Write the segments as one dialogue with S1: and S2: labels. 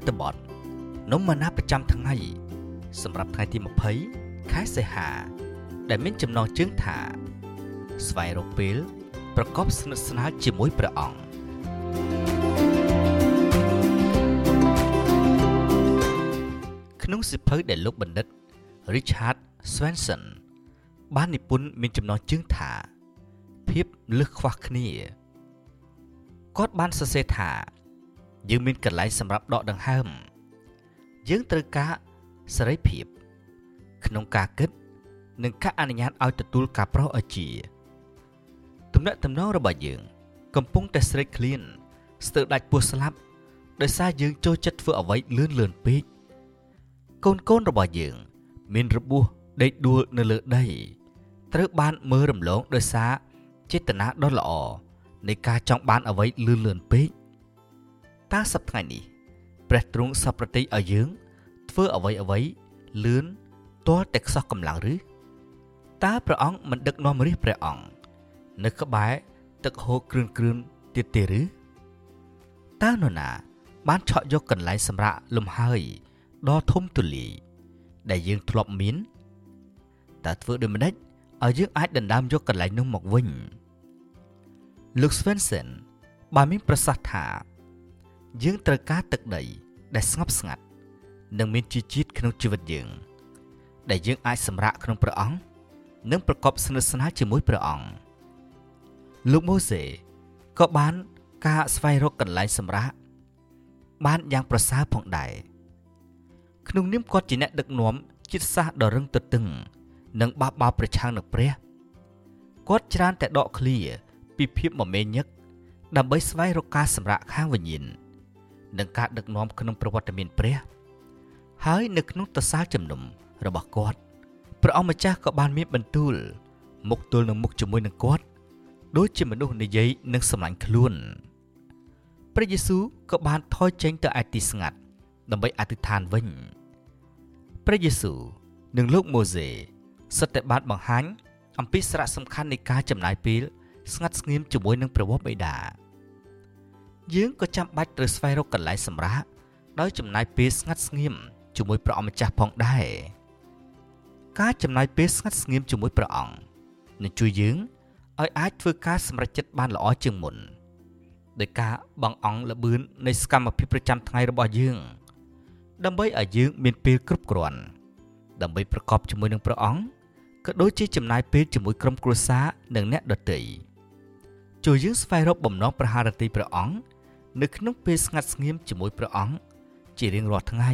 S1: ត្តបទនំម៉ាណាប្រចាំថ្ងៃសម្រាប់ថ្ងៃទី20ខែសីហាដែលមានចំណងជើងថាស្វែងរកពេលប្រកបស្និទ្ធស្នាលជាមួយព្រះអង្គក្នុងសៀវភៅដែលលោកបណ្ឌិត Richard Swenson បាននិពន្ធមានចំណងជើងថាភាពលើសខ្វះគ្នាគាត់បានសរសេរថាយើងមានកន្លែងសម្រាប់ដកដង្ហើមយើងត្រូវការសេរីភាពក្នុងការគិតនិងការអនុញ្ញាតឲ្យទទួលការប្រោសឲ្យជាទំនាក់ទំនងរបស់យើងកំពុងតែស្រេកឃ្លានស្ទើរដាច់ពោះស្លាប់ដោយសារយើងចូលចិត្តធ្វើអ្វីលឿនពេកកូនរបស់យើងមានរបួសដេកដួលនៅលើដីត្រូវបានមើលរំលងដោយសារចេតនាដ៏ល្អនៃការចង់បានអ្វីលឿនពេកតើសប្តាហ៍នេះព្រះទ្រង់សពប្រតិឲ្យយើងធ្វើអ្វីលឿនទាល់តែខ្សោះកម្លាំងឬតើព្រះអង្គមិនដឹកនាំរាជព្រះអង្គនៅក្បែរទឹកហូរគ្រឿនទៀតទេឬតើនរណាបានឆក់យកកន្លែងសម្រាកលំហើយដ៏ធំទូលាយដែលយើងធ្លាប់មានតើធ្វើដូចម្តេចឲ្យយើងអាចដណ្ដើមយកកន្លែងនោះមកវិញលោក Swenson បានមានប្រសាសន៍ថាយើងត្រូវការទឹកដីដែលស្ងប់ស្ងាត់និងមានជីជាតិក្នុងជីវិតយើងដែលយើងអាចសម្រាកក្នុងព្រះអង្គនិងប្រកបស្និទ្ធស្នាលជាមួយព្រះអង្គលោកម៉ូសេក៏បានការស្វែងរកកន្លែងសម្រាកបានយ៉ាងប្រសើរផងដែរក្នុងនាមគាត់ជាអ្នកដឹកនាំជាតិសាសន៍ដ៏រឹងទទឹងនិងបះបោរប្រឆាំងនឹងព្រះគាត់ច្រើនតែដកឃ្លាពីភាពមមាញឹកដើម្បីស្វែងរកការសម្រាកខាងវិញ្ញាណនិងការដឹកនាំក្នុងប្រវត្តិមានព្រះហើយនៅក្នុងទសាជំនុំរបស់គាត់ព្រះអង្គម្ចាស់ក៏បានមានបន្ទូលមុខទល់នឹងមុខជាមួយនឹងគាត់ដូចជាមនុស្សនិយាយនឹងសម្លាញ់ខ្លួនព្រះយេស៊ូវក៏បានថយចេញទៅឯទីស្ងាត់ដើម្បីអធិដ្ឋានវិញព្រះយេស៊ូវនិងលោកម៉ូសេសុទ្ធតែបានបង្ហាញអំពីសារៈសំខាន់នៃការចំណាយពេលស្ងាត់ស្ងៀមជាមួយនឹងព្រះវរបិតាយើងក៏ចាំបាច់ត្រូវស្វែងរកកន្លែងសម្រាកដោយចំណាយពេលស្ងាត់ស្ងៀមជាមួយព្រះអង្គម្ចាស់ផងដែរការចំណាយពេលស្ងាត់ស្ងៀមជាមួយព្រះអង្គនឹងជួយយើងឲ្យអាចធ្វើការសម្រេចចិត្តបានល្អជាងមុនដោយការបង្អង់ល្បឿននៃសកម្មភាពប្រចាំថ្ងៃរបស់យើងដើម្បីឲ្យយើងមានពេលគ្រប់គ្រាន់ដើម្បីប្រកបជាមួយនឹងព្រះអង្គក៏ដូចជាចំណាយពេលជាមួយក្រុមគ្រួសារនិងអ្នកដទៃចូលយើងស្វែងរកបំណងប្រហារតីព្រះអង្គនៅក្នុងពេលស្ងាត់ស្ងៀមជាមួយព្រះអង្គជារៀងរាល់ថ្ងៃ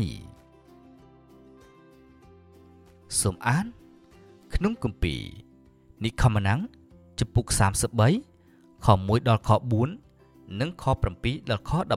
S1: សូមអានក្នុងគម្ពីរនិខមណាំងចំពុក33ខ1ដល់ខ4និងខ7ដល់ខ11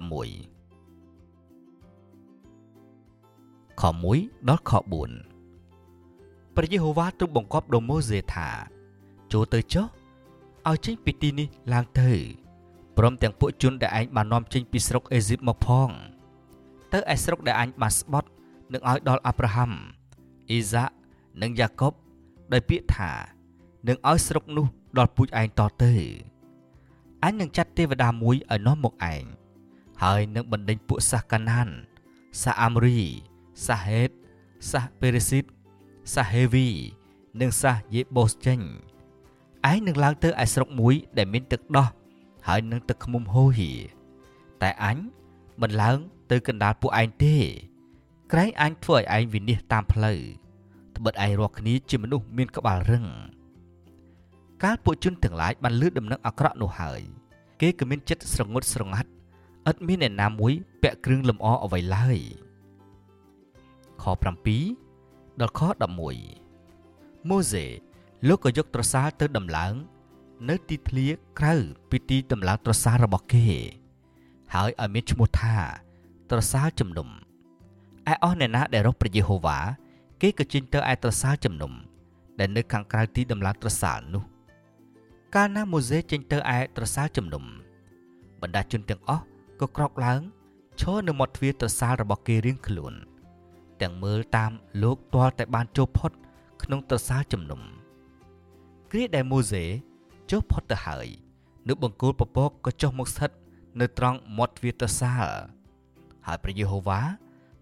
S1: ខ1ដល់ខ4ព្រះយេហូវ៉ាទ្រង់បង្គាប់ដល់ម៉ូសេថាចូលទៅចុះឲ្យចេញពីទីនេះឡើងទៅព្រមទាំងពួកជនដែលឯងបាននាំចេញពីស្រុកអេស៊ីបមកផងទៅឯស្រុកដែលឯងបានស្បត់នឹងឲ្យដល់អាប់រ៉ាហាំអ៊ីសាក់និងយ៉ាកុបដោយពាក្យថានឹងឲ្យស្រុកនោះដល់ពូជឯងតទៅអញនឹងចាត់ទេវតាមួយឲ្យនាំមកឯងហើយនឹងបណ្ដេញពួកសាសកាណានសាអាមរីសាហេតសាសពេរេស៊ីតសាហេវីនិងសាសយេបូសចេញឯងនឹងឡើងទៅឯស្រុកមួយដែលមានទឹកដោះហើយនឹងទឹកឃ្មុំហូហៀតែអញមិនឡើងទៅកណ្ដាលពួកឯងទេក្រែងអញធ្វើឲ្យឯងវិនិច្ឆ័យតាមផ្លូវត្បិតឯងរាល់គ្នាជាមនុស្សមានក្បាលរឹងកាលពួកជនទាំងឡាយបានលឺដំណឹងអាក្រក់នោះហើយគេក៏មានចិត្តស្រងត់ស្រងាត់ឥតមានអ្នកណាមួយពាក់គ្រឿងលម្អអ្វីឡើយខ7ដល់ខ11ម៉ូសេលោកក៏យកត្រសាលទៅដំឡើងនៅទីធ្លាក្រៅពីទីដំឡើងត្រសាលរបស់គេហើយឲ្យមានឈ្មោះថាត្រសាលជំនុំឯអស់អ្នកណាដែលរកព្រះយេហូវ៉ាគេក៏ចេញទៅឯត្រសាលជំនុំដែលនៅខាងក្រៅទីដំឡើងត្រសាលនោះកាលណាម៉ូសេចេញទៅឯត្រសាលជំនុំបណ្ដាជនទាំងអស់ក៏ក្រោកឡើងឈរនៅមាត់ទ្វារត្រសាលរបស់គេរៀងខ្លួនទាំងមើលតាមលោកទាល់តែបានចូលផុតក្នុងត្រសាលជំនុំគ្រាដែលម៉ូសេចុះផុតទៅហើយនៅបង្គោលពពកក៏ចុះមកស្ថិតនៅត្រង់មាត់ទ្វារត្រសាលហើយព្រះយេហូវ៉ា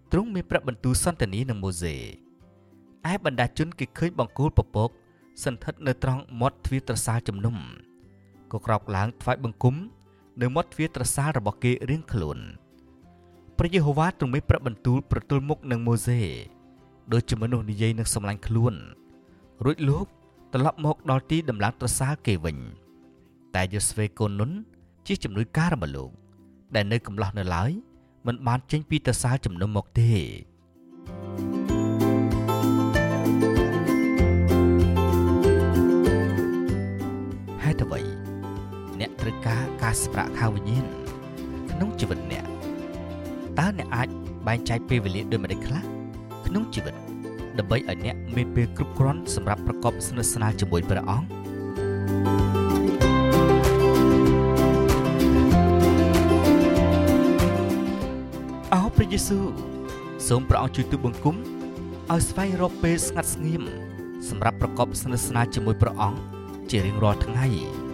S1: ទ្រង់មានប្រាប់បន្ទូលសន្តានានឹងម៉ូសេឯបណ្ដាជនគេឃើញបង្គោលពពកសន្ធិដ្ឋនៅត្រង់មាត់ទ្វារត្រសាលជំនុំក៏ក្រោកឡើងថ្វាយបង្គំនៅមាត់ទ្វារត្រសាលរបស់គេរៀងខ្លួនព្រះយេហូវ៉ាទ្រង់មានប្រាប់បន្ទូលប្រទល់មុខនឹងម៉ូសេដូចជាមនុស្សនិយាយនឹងសម្លាញ់ខ្លួនរួចលោកត្រឡប់មកដល់ទីដំឡើងត្រសាលគេវិញតែយូស្វេកូននុនជាជំនួយការរបស់លោកដែលនៅកំឡោះនៅឡើយមិនបានចេញពីត្រសាលជំនុំមកទេហេតុអ្វីអ្នកត្រូវការសម្រាកខាងវិញ្ញាណក្នុងជីវិតអ្នកតើអ្នកអាចបែងចែកពេលវេលាដូចម្តេចខ្លះក្នុងជីវិតដើម្បីឲ្យអ្នកមានពេលគ្រប់គ្រាន់សម្រាប់ប្រកបស្និទ្ធស្នាលជាមួយព្រះអង្គអោព្រះយេស៊ូវសូមព្រះអង្គជួយទូលបង្គំឲ្យស្វែងរកពេលស្ងាត់ស្ងៀមសម្រាប់ប្រកបស្និទ្ធស្នាលជាមួយព្រះអង្គជារៀងរាល់ថ្ងៃ